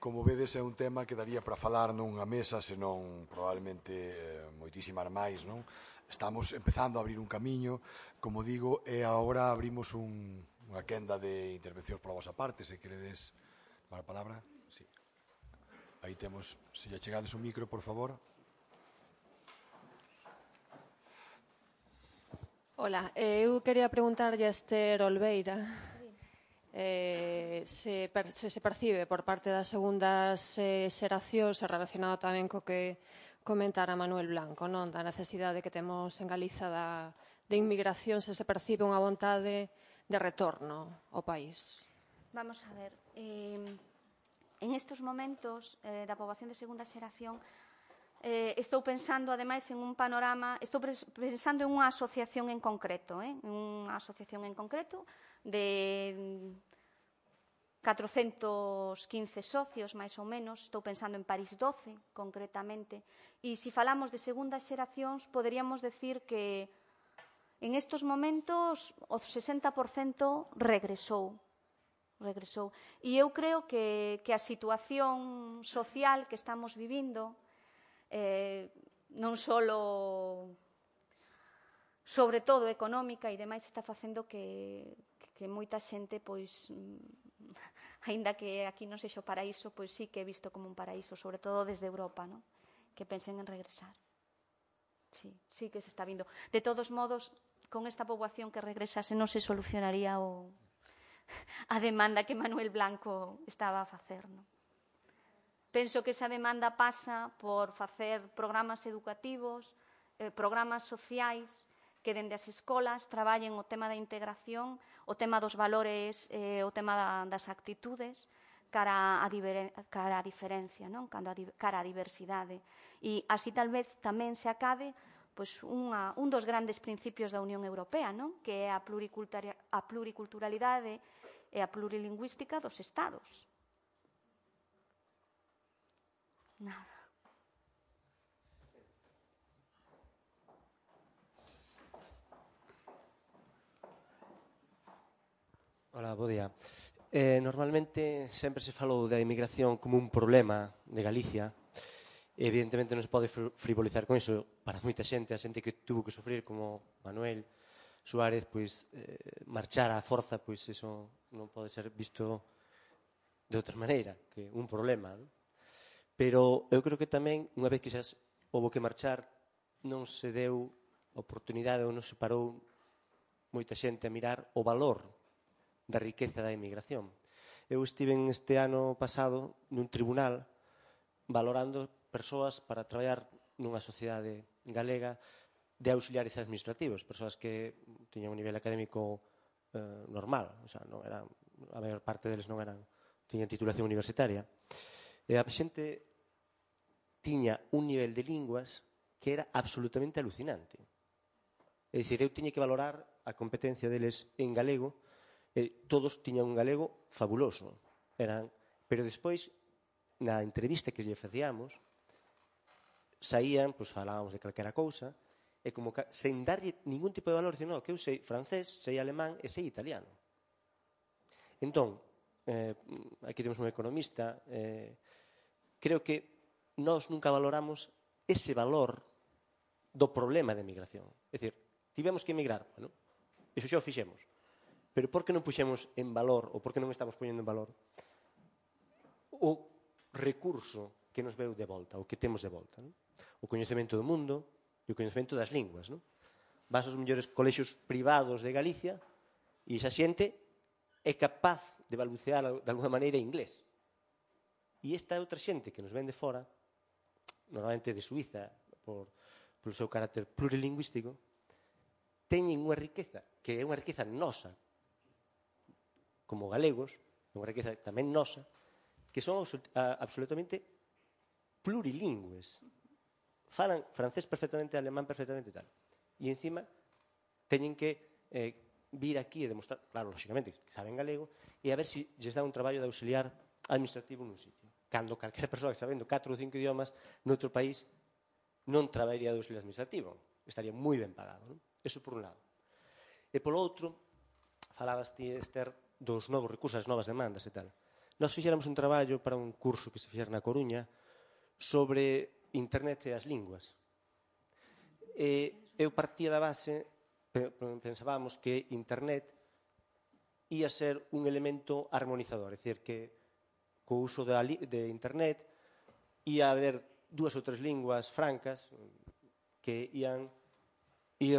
como vedes, é un tema que daría para falar nunha mesa, senón probablemente moitísimas máis, non? Estamos empezando a abrir un camiño, como digo, e agora abrimos unha quenda de intervencións pola vosa parte, se queredes tomar a palabra. Sí. Aí temos, se lle chegades o micro, por favor. Ola, eu quería preguntarlle a Esther Olveira se percibe por parte das segundas xeracións relacionado tamén co que comentara Manuel Blanco, non? Da necesidade que temos en Galiza de inmigración, se percibe unha vontade de retorno ao país. Vamos a ver, en estes momentos da poboación de segunda xeración estou pensando, ademais, en un panorama, estou pensando en unha asociación en concreto, unha asociación en concreto de 415 socios, máis ou menos, estou pensando en París 12, concretamente, e se falamos de segundas xeracións, poderíamos decir que en estes momentos o 60% regresou. E eu creo que a situación social que estamos vivindo, non só sobre todo económica e demais, está facendo que moita xente, pois, aínda que aquí non sexa o paraíso, pois sí que é visto como un paraíso, sobre todo desde Europa, non? Que pensen en regresar. Sí que se está vindo. De todos modos, con esta poboación que regresase non se solucionaría a demanda que Manuel Blanco estaba a facer, non? Penso que esa demanda pasa por facer programas educativos, programas sociais, que dende as escolas traballen o tema da integración, o tema dos valores, o tema das actitudes, cara a diferencia, non? Cara a diversidade. E así tal vez tamén se acade un dos grandes principios da Unión Europea, non? Que é a pluriculturalidade e a plurilingüística dos Estados. Nada. Ola, bo día. Normalmente sempre se falou da inmigración como un problema de Galicia. Evidentemente non se pode frivolizar con iso para moita xente, a xente que tuvo que sufrir como Manuel Suárez, pois marchar á forza, pois iso non pode ser visto de outra maneira que un problema, non? Pero eu creo que tamén, unha vez que xa houve que marchar, non se deu oportunidade ou non se parou moita xente a mirar o valor da riqueza da inmigración. Eu estive este ano pasado nun tribunal valorando persoas para traballar nunha sociedade galega de auxiliares administrativos, persoas que tiñan un nivel académico normal, o sea, non eran, a maior parte deles non eran, tiñan titulación universitaria. E a xente tiña un nivel de linguas que era absolutamente alucinante. É dicir, eu tiña que valorar a competencia deles en galego, e todos tiñan un galego fabuloso. Pero despois, na entrevista que lle facíamos, saían, pois falábamos de calquera cousa, e como sen darlle ningún tipo de valor, dicen, no, que eu sei francés, sei alemán e sei italiano. Entón, aquí temos un economista, creo que nós nunca valoramos ese valor do problema de emigración. É dicir, tivemos que emigrar, bueno, iso xa o fixemos. Pero por que non puxemos en valor, ou por que non estamos poñendo en valor o recurso que nos veu de volta, o que temos de volta, non? O coñecemento do mundo e o coñecemento das linguas, non? Vas aos mellores colexios privados de Galicia e esa xente é capaz de balbucear de alguna maneira inglés. E esta outra xente que nos ven de fora, normalmente de Suiza, polo seu carácter plurilingüístico, teñen unha riqueza, que é unha riqueza nosa, como galegos, unha riqueza tamén nosa, que son absolutamente plurilingües. Falan francés perfectamente, alemán perfectamente e tal. E encima teñen que vir aquí e demostrar, claro, lóxicamente, que saben galego, e a ver se lles dá un traballo de auxiliar administrativo nun sitio. Cando calquera persoa que sabendo 4 ou 5 idiomas noutro país non traballaría de auxiliar administrativo. Estaría moi ben pagado, non? Eso por un lado. E polo outro, falabas ti, Esther, dos novos recursos, as novas demandas e tal. nós fixéramos un traballo para un curso que se fixera na Coruña sobre internet e as linguas. Eu partía da base, pensábamos que internet ia ser un elemento armonizador, é dicir, que co uso de internet ia haber 2 ou 3 linguas francas que ian ir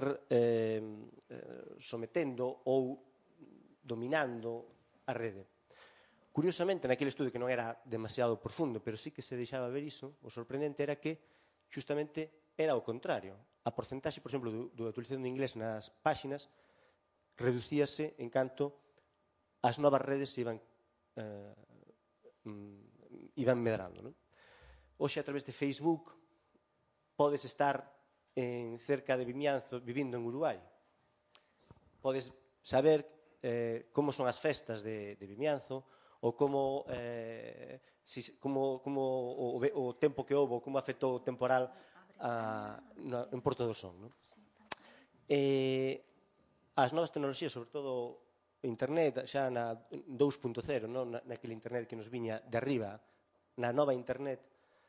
sometendo ou dominando a rede. Curiosamente, naquele estudo que non era demasiado profundo, pero sí que se deixaba ver iso, o sorprendente era que justamente era o contrario. A porcentaxe, por exemplo, da utilización do inglés nas páxinas reducíase en canto as novas redes iban medrando. Non? Hoxe, a través de Facebook, podes estar en cerca de Vimianzo vivindo en Uruguai. Podes saber como son as festas de Vimianzo ou como o tempo que houve, como afectou o temporal en Porto do Son. Non? As novas tecnoloxías, sobre todo internet, xa na 2.0, non naquele internet que nos viña de arriba, na nova internet,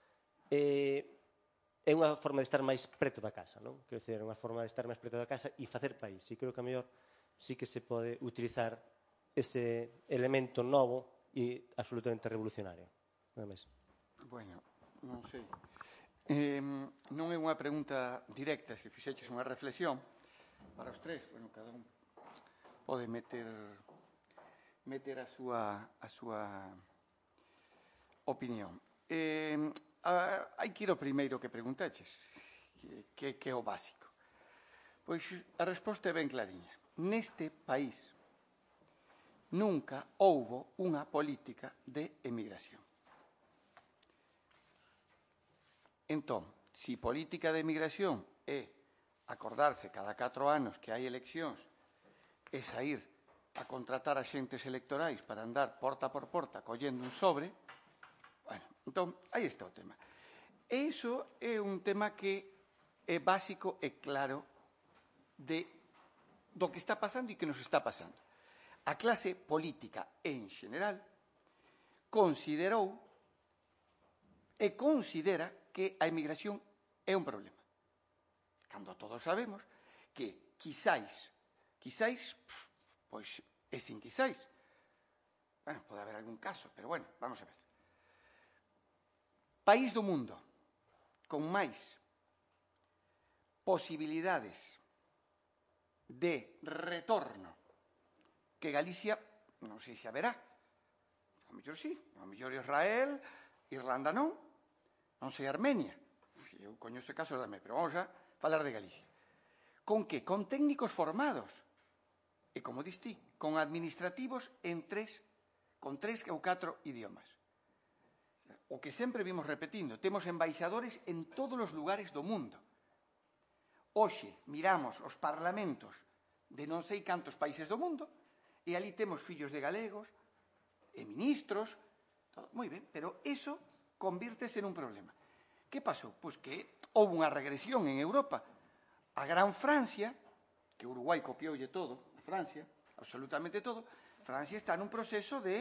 é unha forma de estar máis preto da casa, non? Quero dizer, é unha forma de estar máis preto da casa e facer país. E creo que a mellor sí que se pode utilizar ese elemento novo e absolutamente revolucionario. Nada máis. Bueno, non sei. Non é unha pregunta directa, se fixeches unha reflexión para os tres, bueno, cada un pode meter a súa opinión. Hai que ir ao primeiro que preguntaches, que é o básico. Pois a resposta é ben clariña. Neste país nunca houbo unha política de emigración. Entón, se política de emigración é acordarse cada 4 anos que hai eleccións e sair a contratar axentes electorais para andar porta por porta collendo un sobre, bueno, entón, aí está o tema. E iso é un tema que é básico e claro do que está pasando e que nos está pasando. A clase política en xeral considerou e considera que a emigración é un problema. Cando todos sabemos que quizáis, pois é sin quizáis. Bueno, pode haber algún caso, pero bueno, vamos a ver. País do mundo con máis posibilidades de retorno que Galicia, non sei se haberá. A mellor sí, a mellor Israel, Irlanda non sei Armenia. Eu coñezo casos de Armenia, pero vamos a falar de Galicia. Con que? Con técnicos formados. E como diste, con administrativos con 3 ou 4 idiomas. O que sempre vimos repetindo, temos embaixadores en todos os lugares do mundo. Hoxe miramos os parlamentos de non sei cantos países do mundo e ali temos fillos de galegos e ministros, todo, moi ben, pero iso convírtese nun problema. Que pasou? Pois que houve unha regresión en Europa. A gran Francia, que Uruguai copioulle todo, a Francia, absolutamente todo, Francia está nun proceso de,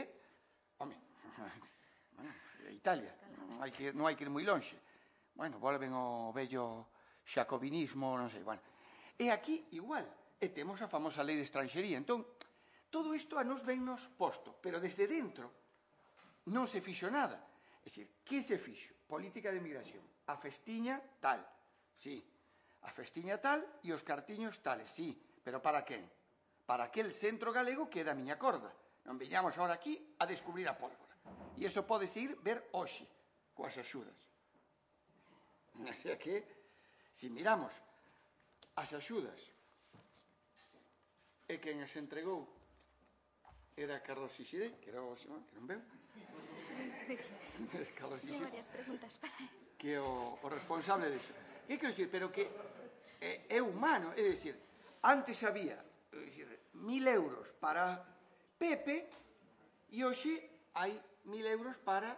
Italia, non hai que ir moi lonxe. Bueno, volven ao vello xacobinismo, non sei, bueno. E aquí, igual, e temos a famosa lei de extranxería. Entón, todo isto a nos vennos posto, pero desde dentro non se fixo nada. É dicir, que se fixo? Política de migración. A festiña tal, sí. A festiña tal e os cartiños tales, sí. Pero para quen? Para aquel centro galego que é da miña corda. Non veñamos ahora aquí a descubrir a pólvora. E iso pode ir ver hoxe, coas axudas. O sea que, se miramos as axudas e quen as entregou era Carlos Sixidei, que era o que non veu. Carlos Sixidei, que é o responsable disso. Que quero dicir, pero que é humano, é dicir, antes había 1.000 euros para Pepe e hoxe hai 1.000 euros para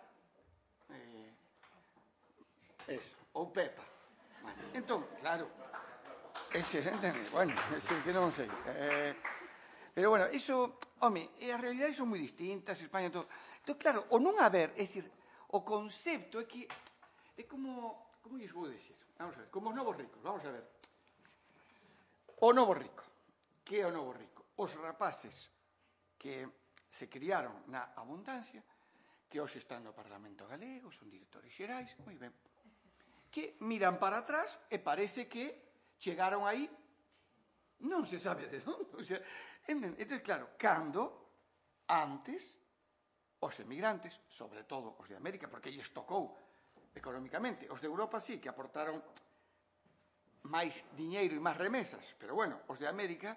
ou Pepa. Entón, claro, bueno, ese que non sei. Pero bueno, iso, home, as realidades son moi distintas, España todo. Entón, claro, o non haber, é dicir, o concepto é que é como lles vou dicir? Vamos a ver, como os novos ricos, vamos a ver. O novo rico, que é o novo rico? Os rapaces que se criaron na abundancia, que hoxe están no Parlamento Galego, son directores xerais, moi ben, que miran para atrás e parece que chegaron aí, non se sabe de onde. O sea, entón, claro, cando antes os emigrantes, sobre todo os de América, porque lles tocou económicamente, os de Europa sí, que aportaron máis diñeiro e máis remesas, pero bueno, os de América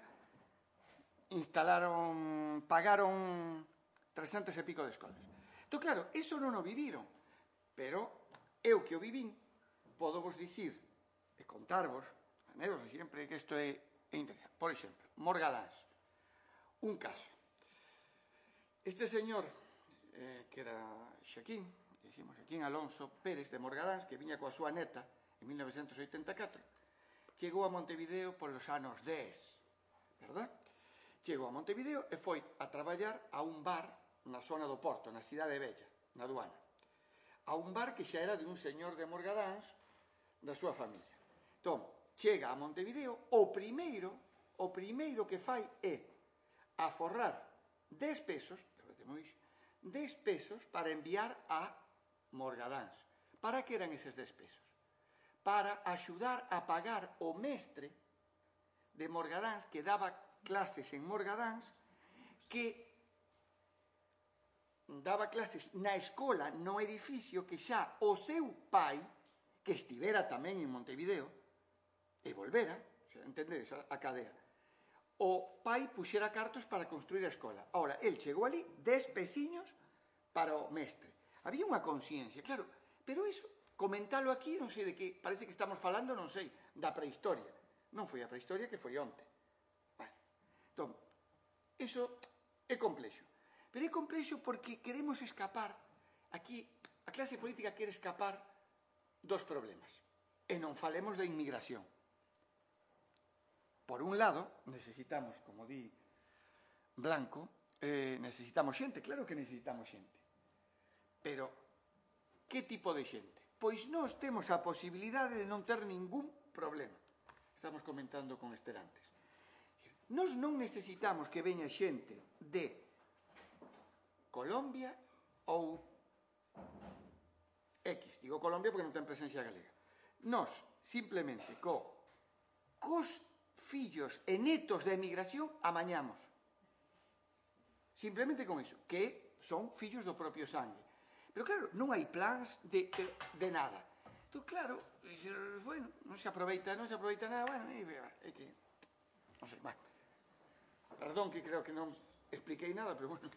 pagaron 300 e pico de escolas. Entón, claro, iso non o viviron, pero eu que o vivín, podo vos dicir e contarvos, anécdotas sempre que isto é interesante. Por exemplo, Morgadáns, un caso. Este señor, que era Xaquín Alonso Pérez de Morgadáns, que viña coa súa neta en 1984, chegou a Montevideo polos anos 10, verdad? Chegou a Montevideo e foi a traballar a un bar na zona do Porto, na cidade Bella, na aduana. A un bar que xa era de un señor de Morgadáns, da súa familia. Entón, chega a Montevideo, o primeiro que fai é aforrar 10 pesos, 10 pesos para enviar a Morgadáns. Para que eran eses 10 pesos? Para axudar a pagar o mestre de Morgadáns que daba clases en Morgadáns, que daba clases na escola, no edificio que xa o seu pai, que estivera tamén en Montevideo, e volvera, entendedes a cadea, o pai puxera cartos para construir a escola. Ahora, el chegou ali 10 pesiños para o mestre. Había unha conciencia, claro, pero iso, comentalo aquí, non sei de que, parece que estamos falando, non sei, da prehistoria. Non foi a prehistoria, que foi onte. Bueno, entón, iso é complexo. Pero é complexo porque queremos escapar, aquí, a clase política quere escapar dos problemas. E non falemos da inmigración. Por un lado, necesitamos, como di Blanco, necesitamos xente, claro que necesitamos xente. Pero, que tipo de xente? Pois nós temos a posibilidade de non ter ningún problema. Estamos comentando con Ester antes. Nós non necesitamos que veña xente de Colombia ou X. Digo Colombia porque non ten presencia galega. Nós, simplemente, cos fillos e netos da emigración amañamos. Simplemente con iso, que son fillos do propio sangue. Pero claro, non hai plans de nada. Entón, claro, bueno, non se aproveita nada, bueno, é que, non sei, bueno. Perdón que creo que non expliquei nada, pero bueno.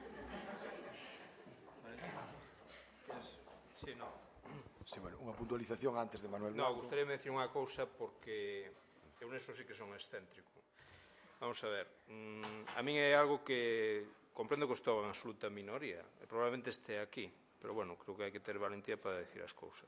Sí, no. Sí, bueno, unha puntualización antes de Manuel No, Blanco. gustaría decir unha cousa porque eu neso sí que son excéntrico. Vamos a ver, a min é algo que comprendo que estou en absoluta minoría e probablemente este aquí, pero bueno, creo que hai que ter valentía para decir as cousas.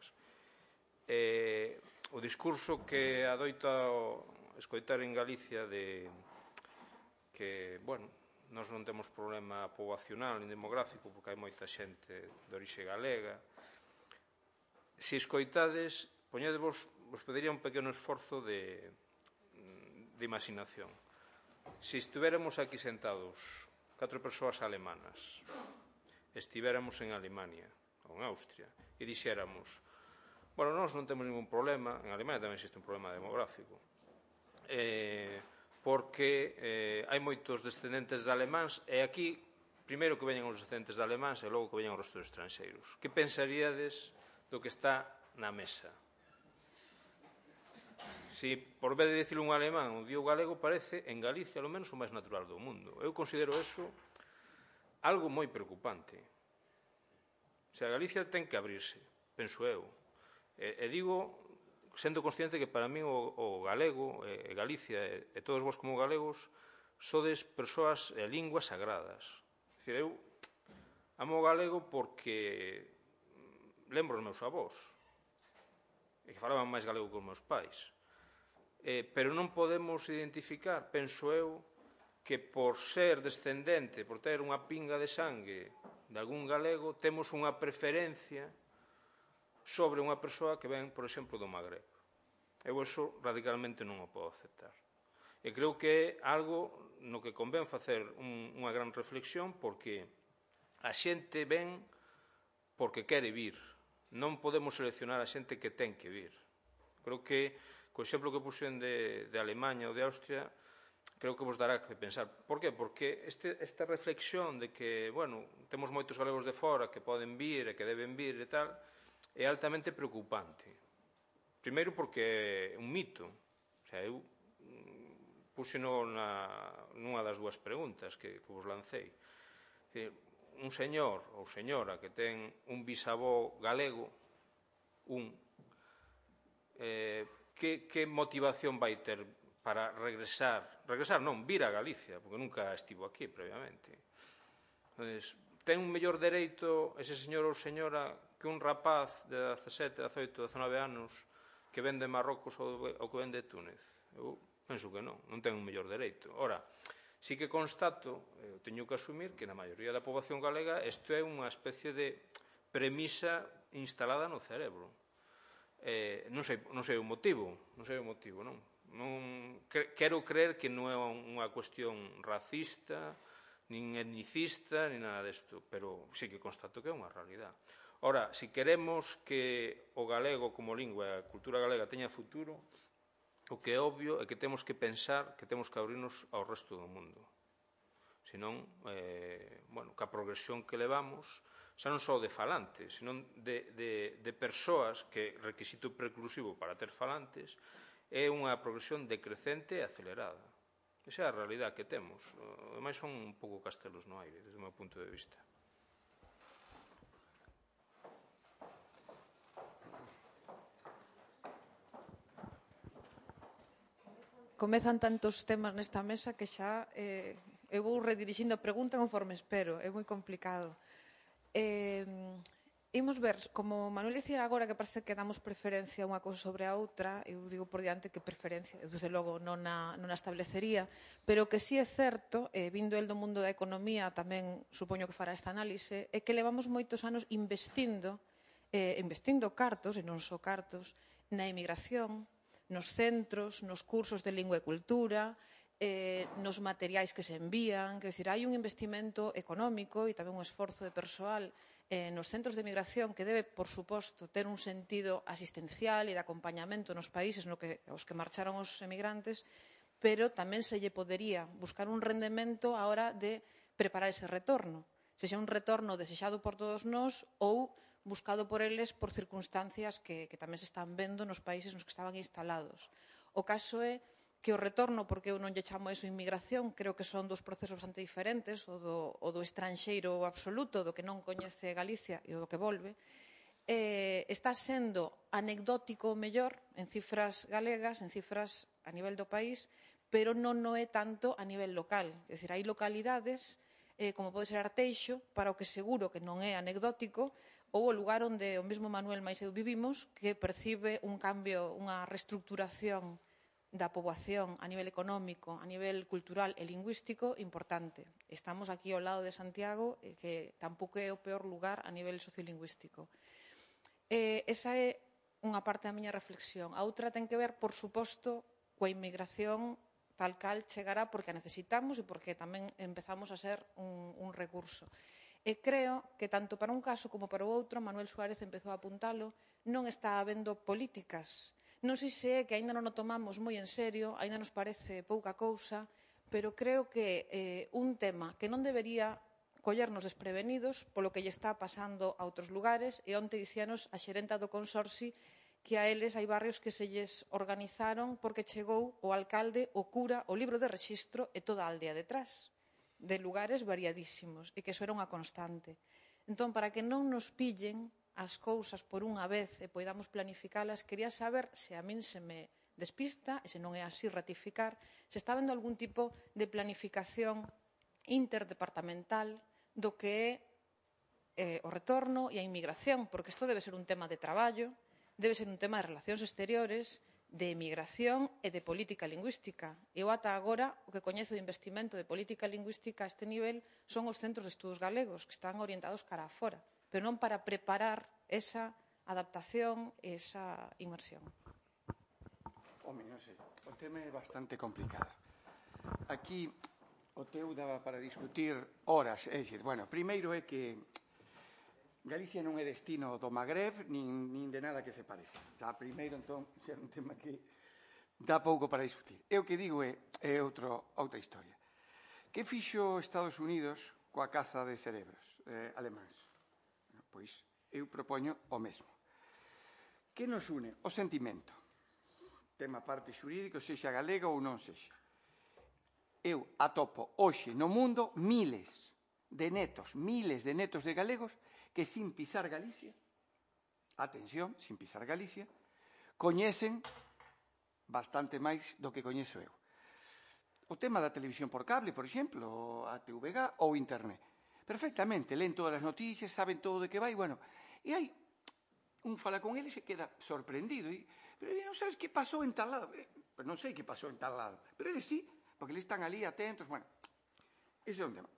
O discurso que adoita escoitar en Galicia de que, bueno, nós non temos problema poboacional ni demográfico porque hai moita xente de orixe galega. Se escoitades, poñedevos, vos pediría un pequeno esforzo de imaginación. Se estuveramos aquí sentados 4 persoas alemanas, estivéramos en Alemania ou en Austria e dixéramos, bueno, nós non temos ningún problema, en Alemania tamén existe un problema demográfico, porque hai moitos descendentes de alemáns e aquí, primeiro que veñan os descendentes de alemáns e logo que veñan os restos estranxeiros. Que pensaríades do que está na mesa? Si por vez de dicir un alemán o di o galego parece en Galicia ao menos o máis natural do mundo. Eu considero eso algo moi preocupante. O sea, Galicia ten que abrirse, penso eu. E digo, sendo consciente que para mí o galego, e Galicia, e todos vos como galegos, sodes persoas e linguas sagradas. É dicir, eu amo o galego porque lembro os meus avós, e que falaban máis galego que os meus pais. Pero non podemos identificar, penso eu, que por ser descendente, por ter unha pinga de sangue de algún galego, temos unha preferencia sobre unha persoa que ven, por exemplo, do Magreb. Eu iso radicalmente non o podo aceptar. E creo que é algo no que convén facer unha gran reflexión, porque a xente ven porque quere vir. Non podemos seleccionar a xente que ten que vir. Creo que, co exemplo que puxen de Alemanha ou de Austria, creo que vos dará que pensar. Por qué? Porque esta reflexión de que, bueno, temos moitos galegos de fora que poden vir e que deben vir e tal, é altamente preocupante. Primeiro porque é un mito. O sea, eu puxeno nunha das dúas preguntas que vos lancei. Un señor ou señora que ten un bisavó galego, que motivación vai ter para regresar non, vir a Galicia, porque nunca estivo aquí previamente. Entonces, ten un mellor dereito ese señor ou señora que un rapaz de 17, 18, 19 anos que vende Marrocos ou que vende Túnez. Eu penso que non ten un mellor dereito. Ora, sí que constato, teño que asumir que na maioría da poboación galega isto é unha especie de premisa instalada no cerebro. Non sei o motivo, non? Quero creer que non é unha cuestión racista, nin etnicista, nin nada desto, pero sí que constato que é unha realidade. Ora, se queremos que o galego como lingua e a cultura galega teña futuro, o que é obvio é que temos que pensar que temos que abrirnos ao resto do mundo. Senón, que a progresión que levamos, xa non só de falantes, senón de persoas que requisito preclusivo para ter falantes, é unha progresión decrecente e acelerada. Esa é a realidade que temos. Ademais, son un pouco castelos no aire, desde o meu punto de vista. Comezan tantos temas nesta mesa que xa eu vou redirixindo a pregunta conforme espero. É moi complicado. Imos ver, como Manuel dicía agora que parece que damos preferencia unha cousa sobre a outra, eu digo por diante que preferencia, eu desde logo non a establecería, pero que sí é certo, vindo el do mundo da economía, tamén supoño que fará esta análise, é que levamos moitos anos investindo cartos, e non só cartos, na emigración, nos centros, nos cursos de lingua e cultura, nos materiais que se envían, quer dizer, hai un investimento económico e tamén un esforzo de persoal nos centros de migración que debe, por suposto, ter un sentido asistencial e de acompañamento nos países aos que marcharon os emigrantes, pero tamén se lle podería buscar un rendemento á hora de preparar ese retorno, sexa un retorno desexado por todos nós ou buscado por eles por circunstancias que tamén se están vendo nos países nos que estaban instalados. O caso é que o retorno, porque eu non lle chamo eso inmigración, creo que son dos procesos bastante diferentes, o do estranxeiro absoluto, do que non coñece Galicia e o do que volve, está sendo anecdótico mellor en cifras galegas, en cifras a nivel do país, pero non o é tanto a nivel local. É dicir, hai localidades, como pode ser Arteixo, para o que seguro que non é anecdótico, ou o lugar onde o mesmo Manuel máis eu vivimos, que percibe un cambio, unha reestructuración da poboación a nivel económico, a nivel cultural e lingüístico importante. Estamos aquí ao lado de Santiago, que tampouco é o peor lugar a nivel sociolingüístico. Esa é unha parte da miña reflexión. A outra ten que ver, por suposto, coa inmigración tal cal chegará porque a necesitamos e porque tamén empezamos a ser un recurso. E creo que tanto para un caso como para o outro, Manuel Suárez empezou a apuntalo, non está habendo políticas. Non sei se é que aínda non o tomamos moi en serio, aínda nos parece pouca cousa, pero creo que un tema que non debería collernos desprevenidos polo que lle está pasando a outros lugares, e onte dicíanos a xerenta do Consorci que a eles hai barrios que se lles organizaron porque chegou o alcalde, o cura, o libro de rexistro e toda a aldea detrás, de lugares variadísimos, e que eso era unha constante. Entón, para que non nos pillen as cousas por unha vez e poidamos planificalas, quería saber se a min se me despista, e se non é así ratificar, se está vendo algún tipo de planificación interdepartamental do que é o retorno e a inmigración, porque isto debe ser un tema de traballo, debe ser un tema de relacións exteriores, de emigración e de política lingüística. Eu ata agora o que coñezo de investimento de política lingüística a este nivel son os centros de estudos galegos que están orientados cara a fora, pero non para preparar esa adaptación e esa inmersión. Home, non sei, o tema é bastante complicado. Aquí o teu daba para discutir horas, é dicir, bueno, primeiro é que Galicia non é destino do Magreb nin de nada que se parece. Xa, primeiro, entón, é un tema que dá pouco para discutir. Eu que digo é outra historia. Que fixo Estados Unidos coa caza de cerebros alemáns? Pois eu propoño o mesmo. Que nos une? O sentimento. Tema parte xurídico, sexa galega ou non sexa. Eu atopo hoxe no mundo miles de netos de galegos que sin pisar Galicia, atención, sin pisar Galicia, coñecen bastante máis do que coñezo eu. O tema da televisión por cable, por exemplo, a TVG ou internet. Perfectamente, leen todas as noticias, saben todo de que vai, bueno, e hai un fala con eles e queda sorprendido. Pero non sabes que pasou en tal lado. Pero non sei que pasou en tal lado. Pero eles sí, porque eles están ali atentos. Bueno, ese é un tema.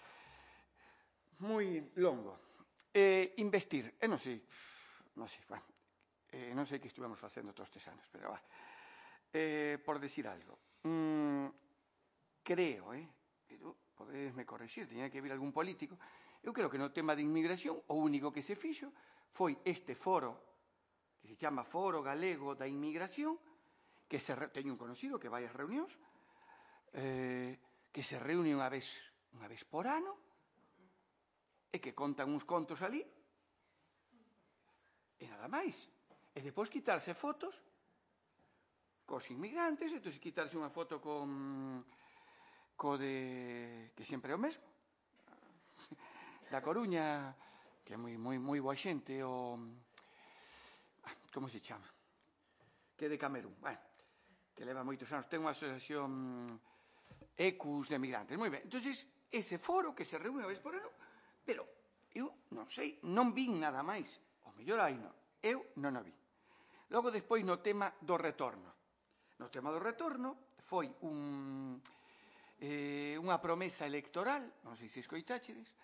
Moi longo. Investir. Non sei, bueno, non sei que estivemos facendo todos estes anos, pero va. Por decir algo. Creo, pero podesme corrixir, teña que vir algún político. Eu creo que no tema de inmigración o único que se fixo foi este foro que se chama Foro Galego da Inmigración, que teño un conocido que vai ás reunións, que se reúne unha vez por ano, e que contan uns contos ali, e nada máis. E depois quitarse fotos cos inmigrantes, e entón quitarse unha foto co de que sempre é o mesmo, da Coruña, que é moi boa xente, o como se chama? Que é de Camerún, bueno, que leva moitos anos, ten unha asociación Ecus de migrantes, moi ben. Entón, ese foro que se reúne unha vez por ano, pero eu non sei, non vin nada máis, o mellor hai non, eu non o vi. Logo, despois, no tema do retorno. No tema do retorno foi unha promesa electoral, non sei se escoitáchedes,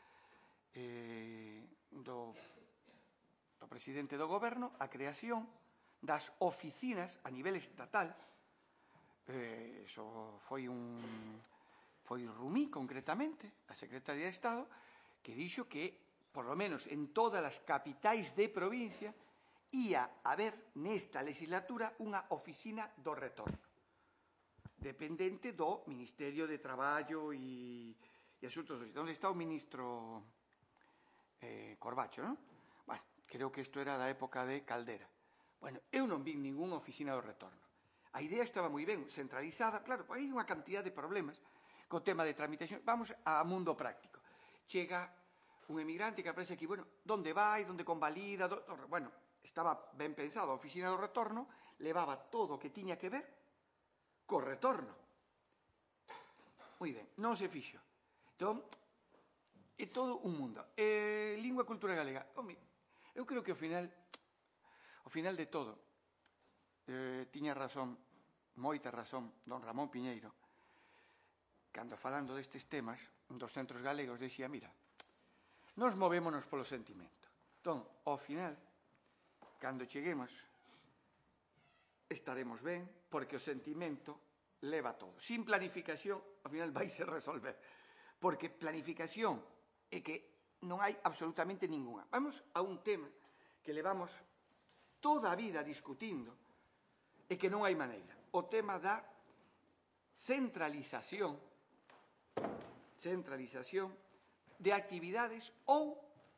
do presidente do goberno, a creación das oficinas a nivel estatal. Eso foi Rumí, concretamente, a secretaria de Estado, que dixo que, por lo menos en todas as capitais de provincia, ia haber nesta legislatura unha oficina do retorno, dependente do Ministerio de Traballo e Asuntos Sociais. Onde está o ministro Corbacho, non? Bueno, creo que isto era da época de Caldera. Bueno, eu non vi ninguna oficina do retorno. A idea estaba moi ben centralizada, claro, hai unha cantidad de problemas co tema de tramitación. Vamos ao mundo práctico. Chega un emigrante que aparece aquí, bueno, onde vai, onde convalida, bueno, estaba ben pensado, a oficina do retorno levaba todo o que tiña que ver co retorno. Moi ben, non se fixo. Entón, é todo un mundo. Lingua e cultura galega. Home, eu creo que ao final de todo, tiña razón, moita razón, don Ramón Piñeiro, cando falando destes temas dos centros galegos, dixía, mira, nos movémonos polo sentimento. Entón, ao final, cando cheguemos, estaremos ben, porque o sentimento leva todo. Sin planificación, ao final vaise resolver. Porque planificación é que non hai absolutamente ninguna. Vamos a un tema que levamos toda a vida discutindo e que non hai maneira. O tema da centralización de actividades ou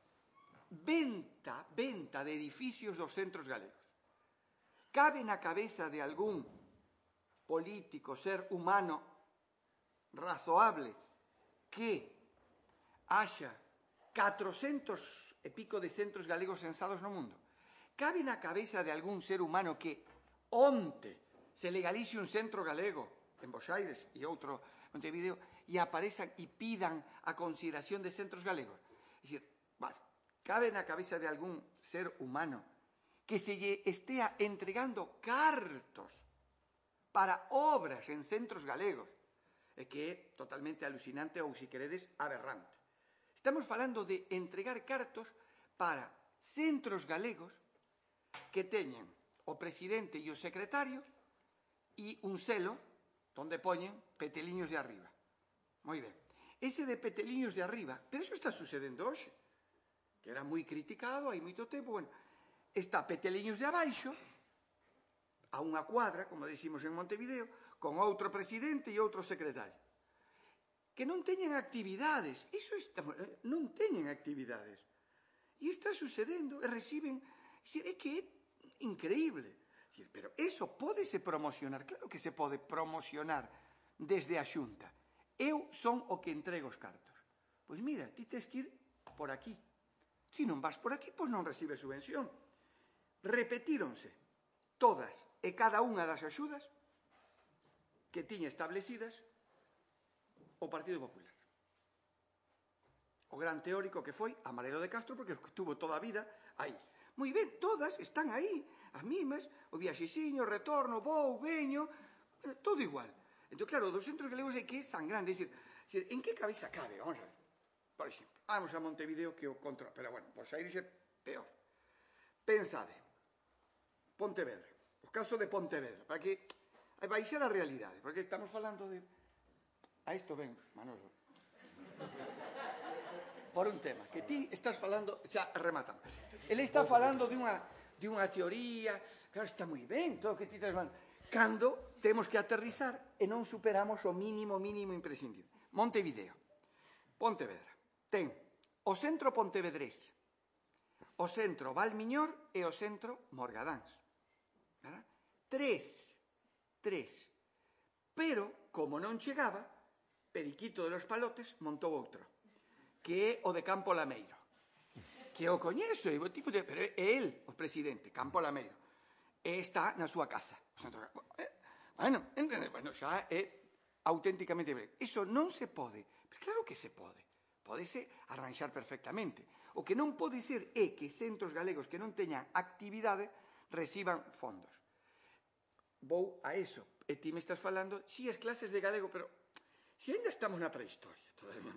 venta de edificios dos centros galegos. Cabe na cabeza de algún político, ser humano razoable, que haxa 400 e pico de centros galegos censados no mundo? Cabe na cabeza de algún ser humano que onte se legalice un centro galego en Bos Aires e outro en Montevideo e aparezan e pidan a consideración de centros galegos? É dicir, vale, cabe na cabeza de algún ser humano que se lle estea entregando cartos para obras en centros galegos, e que é totalmente alucinante ou, se queredes, aberrante. Estamos falando de entregar cartos para centros galegos que teñen o presidente e o secretario e un selo onde poñen peteliños de arriba. Moi ben. Ese de peteliños de arriba, pero eso está sucedendo hoxe, que era moi criticado hai moito tempo, bueno, está peteliños de abaixo, a unha cuadra, como decimos en Montevideo, con outro presidente e outro secretario, que non teñen actividades, iso está, non teñen actividades, e está sucedendo, e reciben, é que é increíble, pero eso pódese promocionar, claro que se pode promocionar desde a Xunta. Eu son o que entrego os cartos. Pois mira, ti tes que ir por aquí. Se non vas por aquí, pois non recibes subvención. Repetíronse todas e cada unha das axudas que tiña establecidas o Partido Popular. O gran teórico que foi Amarelo de Castro, porque estuvo toda a vida aí. Moi ben, todas están aí, as mismas, o viaxeciño, o retorno, vou, veño, todo igual. Entón, claro, dos centros galegos é que é tan grande, é dicir, en que cabeza cabe? Vamos a ver. Por exemplo, vamos a Montevideo que o controla, pero bueno, pois aí dice peor. Pensade, Pontevedra, o caso de Pontevedra, para que baixar a realidade, porque estamos falando de... A isto ven, Manolo. Por un tema, que ti estás falando, xa rematamos. Ele está falando de unha teoría, claro, está moi ben, todo o que ti estás falando. Cando temos que aterrizar e non superamos o mínimo imprescindible. Montevideo, Pontevedra, ten o centro pontevedrés, o centro Valmiñor e o centro Morgadáns. Tres. Pero, como non chegaba, Periquito de los Palotes montou outro, que é o de Campo Lameiro, que o coñezo, pero é el, o presidente, Campo Lameiro, e está na súa casa. Bueno, xa é auténticamente breve. Iso non se pode, pero claro que se pode. Pódese arranxar perfectamente. O que non pode ser é que centros galegos que non teñan actividade reciban fondos. Vou a eso. E ti me estás falando, si as clases de galego, pero si ainda estamos na prehistoria todavía.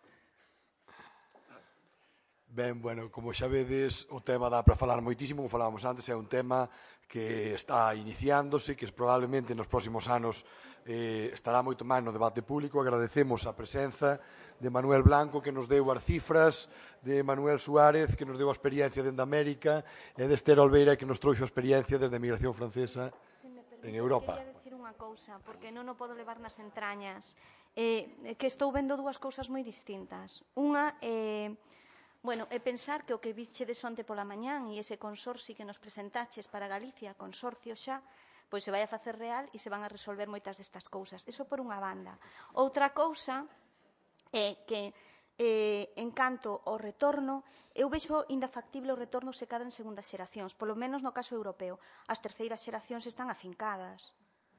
Ben, bueno, como xa vedes, o tema dá para falar moitísimo, como falábamos antes, é un tema que está iniciándose, que probablemente nos próximos anos estará moito máis no debate público. Agradecemos a presenza de Manuel Blanco, que nos deu as cifras, de Manuel Suárez, que nos deu a experiencia dende América, e de Esther Olveira, que nos trouxo a experiencia desde a emigración francesa en Europa. Quería decir unha cousa, porque non o podo levar nas entrañas, que estou vendo dúas cousas moi distintas. Unha bueno, é pensar que o que vichedes onte pola mañán e ese consorcio que nos presentaches para Galicia, consorcio xa, pois se vai a facer real e se van a resolver moitas destas cousas. Eso por unha banda. Outra cousa é que, en canto ao retorno, eu vexo ainda factible o retorno se cadra en segundas xeracións, polo menos no caso europeo. As terceiras xeracións están afincadas.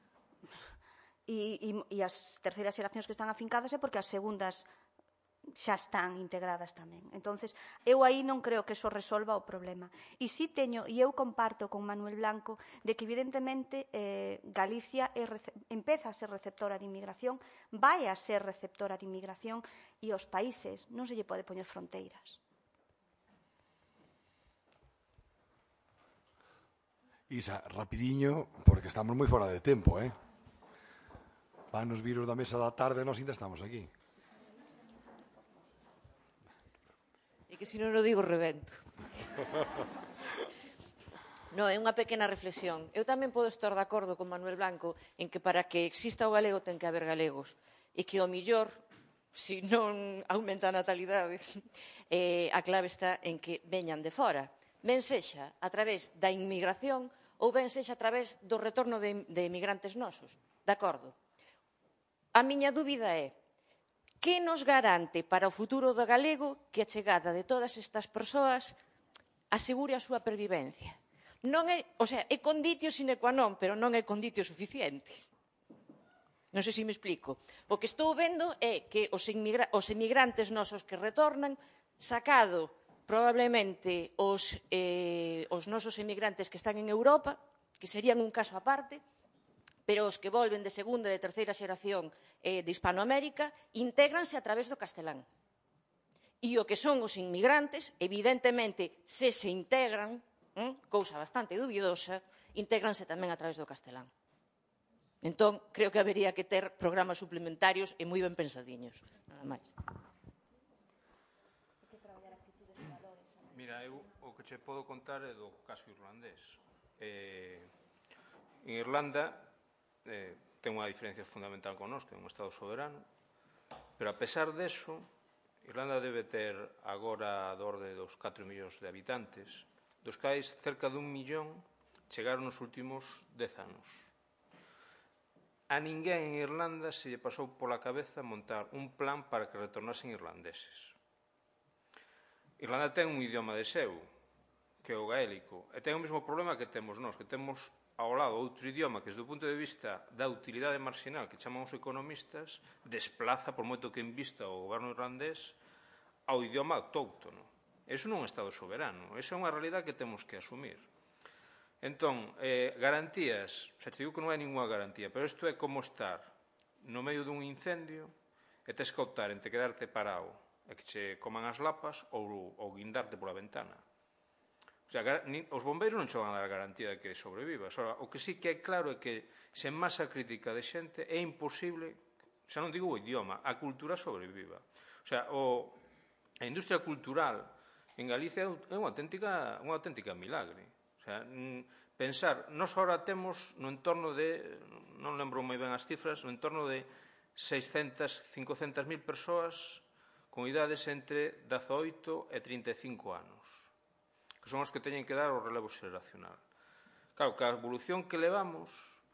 E as terceiras xeracións que están afincadas é porque as segundas xa están integradas tamén. Entonces, eu aí non creo que eso resolva o problema. E si teño, e eu comparto con Manuel Blanco, de que evidentemente Galicia empeza a ser receptora de inmigración, vai a ser receptora de inmigración, e aos países non se lle pode poñer fronteiras. Isa, rapidiño, porque estamos moi fora de tempo, Van os virus da mesa da tarde e nós ainda estamos aquí. E que se non o digo revento. Non, é unha pequena reflexión. Eu tamén podo estar de acordo con Manuel Blanco en que para que exista o galego ten que haber galegos e que o millor, se non aumenta a natalidade, a clave está en que veñan de fora. Ben sexa a través da inmigración ou ben sexa a través do retorno de emigrantes nosos. De acordo? A miña dúbida é: que nos garante para o futuro do galego que a chegada de todas estas persoas asegure a súa pervivencia? Non é, é conditio sine qua non, pero non é conditio suficiente. Non sei se me explico. O que estou vendo é que os emigrantes nosos que retornan, sacado probablemente os nosos emigrantes que están en Europa, que serían un caso aparte, pero os que volven de segunda e de terceira xeración de Hispanoamérica intégranse a través do castelán. E o que son os inmigrantes, evidentemente, se integran, cousa bastante dubidosa, intégranse tamén a través do castelán. Entón, creo que habería que ter programas suplementarios e moi ben pensadiños. Nada máis. Mira, eu o que che podo contar é do caso irlandés. En Irlanda ten unha diferencia fundamental con nós, que é un Estado soberano, pero a pesar deso, Irlanda debe ter agora de orde dos 4 millóns de habitantes, dos cais cerca de 1 millón chegaron nos últimos 10 anos. A ninguén en Irlanda se lle pasou pola cabeza montar un plan para que retornasen irlandeses. Irlanda ten un idioma de seu, que é o gaélico, e ten o mesmo problema que temos nós, que temos ao lado outro idioma que, desde o punto de vista da utilidade marxinal que chaman os economistas, desplaza, por moito que invista o goberno irlandés, ao idioma autóctono. Eso non é un Estado soberano, esa é unha realidade que temos que asumir. Entón, garantías, xa te digo que non hai ninguna garantía, pero isto é como estar no medio dun incendio e tes que optar entre quedarte parado e que che coman as lapas ou guindarte pola ventana. O sea, os bombeiros non che van a dar garantía de que sobrevivas. O que sí que é claro é que sen masa crítica de xente é imposible, xa non digo o idioma, a cultura sobreviva. O sea, a industria cultural en Galicia é unha auténtica milagre. O sea, pensar, nós agora temos no entorno de, non lembro moi ben as cifras, no entorno de 500.000 persoas con idades entre 18 e 35 anos, que son os que teñen que dar o relevo xeracional. Claro, que a evolución que levamos,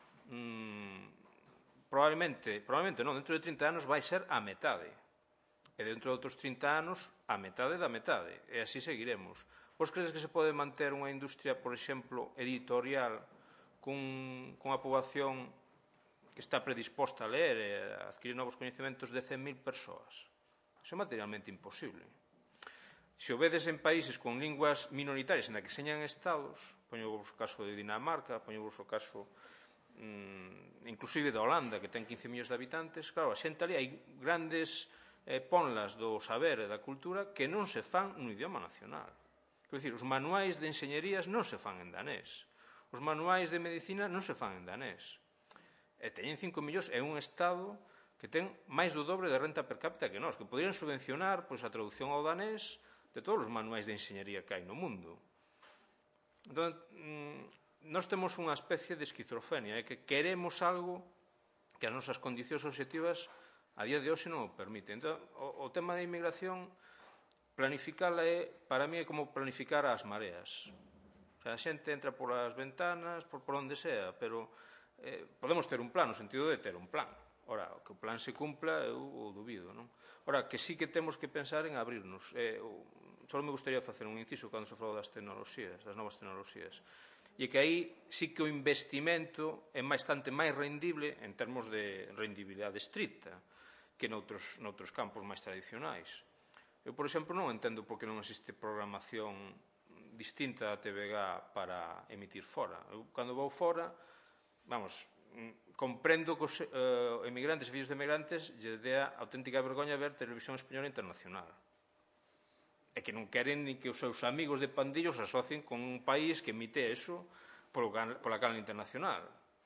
probablemente non, dentro de 30 anos vai ser a metade. E dentro de outros 30 anos, a metade da metade. E así seguiremos. Vos crees que se pode manter unha industria, por exemplo, editorial, cunha poboación que está predisposta a ler e a adquirir novos coñecementos de 100.000 persoas? Iso é materialmente imposible. Se o vedes en países con linguas minoritarias en que señan estados, poño vos o caso de Dinamarca, poño vos o caso inclusive da Holanda, que ten 15 millóns de habitantes, claro, a xente ali hai grandes ponlas do saber e da cultura que non se fan no idioma nacional. Quer dizer, os manuais de enxeñerías non se fan en danés, os manuais de medicina non se fan en danés. E teñen 5 millóns, é un estado que ten máis do dobre de renta per cápita que nós, que poderían subvencionar a traducción ao danés de todos os manuais de enxeñería que hai no mundo. Entón, nós temos unha especie de esquizofrenia, que queremos algo que as nosas condicións obxectivas a día de hoxe non o permiten. Entón, o tema da inmigración, planificala para mí é como planificar as mareas. O sea, a xente entra polas ventanas, por onde sea, pero podemos ter un plan, no sentido de ter un plan. Ora, que o plan se cumpla, eu o dubido, non? Ora, que sí que temos que pensar en abrirnos. Só me gustaría facer un inciso cando se falou das tecnoloxías, das novas tecnoloxías. E que aí sí que o investimento é bastante máis rendible en termos de rendibilidade estricta que noutros campos máis tradicionais. Eu, por exemplo, non entendo por que non existe programación distinta da TVG para emitir fora. Eu, cando vou fora, comprendo que os emigrantes e fillos de emigrantes lle dea auténtica vergoña ver televisión española internacional. E que non queren ni que os seus amigos de pandillos se asocien con un país que emite eso pola canal internacional.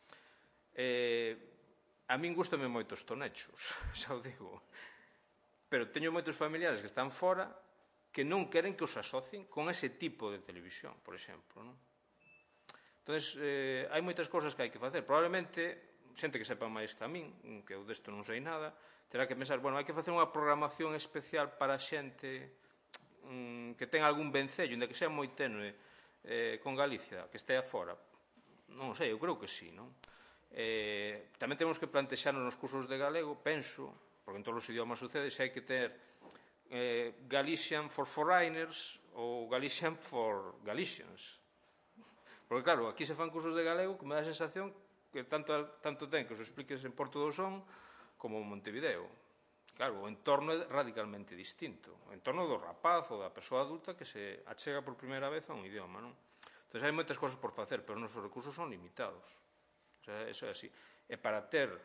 A min gustame moito os tonechos, xa o digo. Pero teño moitos familiares que están fora que non queren que os asocien con ese tipo de televisión, por exemplo, non? Entón, hai moitas cousas que hai que facer. Probablemente, xente que sepa máis que a min, que eu desto non sei nada, terá que pensar, hai que facer unha programación especial para xente que ten algún vencello, ainda que sea moi tenue, con Galicia, que estea fora. Non sei, eu creo que sí, non? Tamén temos que plantexarnos nos cursos de galego, penso, porque en todos os idiomas sucede, se hai que ter Galician for foreigners ou Galician for Galicians. Porque, claro, aquí se fan cursos de galego que me dá a sensación que tanto ten que os expliques en Porto do Son como en Montevideo. Claro, o entorno é radicalmente distinto. O entorno do rapaz ou da persoa adulta que se achega por primeira vez a un idioma, non? Entón, hai moitas cosas por facer, pero os nosos recursos son limitados. O sea, eso é así. E para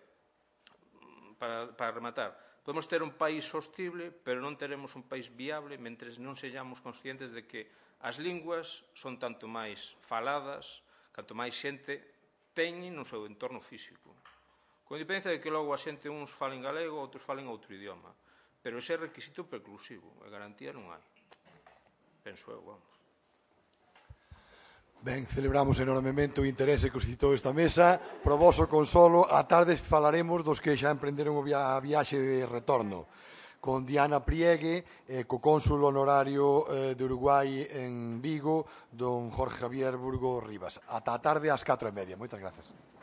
rematar, podemos ter un país sostible, pero non teremos un país viable mentres non sexamos conscientes de que as linguas son tanto máis faladas, canto máis xente teñen no seu entorno físico. Con independencia de que logo a xente uns falen galego, outros falen outro idioma. Pero ese é requisito preclusivo, e garantía non hai. Penso eu, vamos. Ben, celebramos enormemente o interese que suscitou esta mesa. Pro voso consolo, a tarde falaremos dos que xa emprenderon a viaxe de retorno con Diana Priegue, co cónsul honorario de Uruguai en Vigo, don Jorge Javier Burgo Rivas. Ata a tarde ás 4:30. Moitas grazas.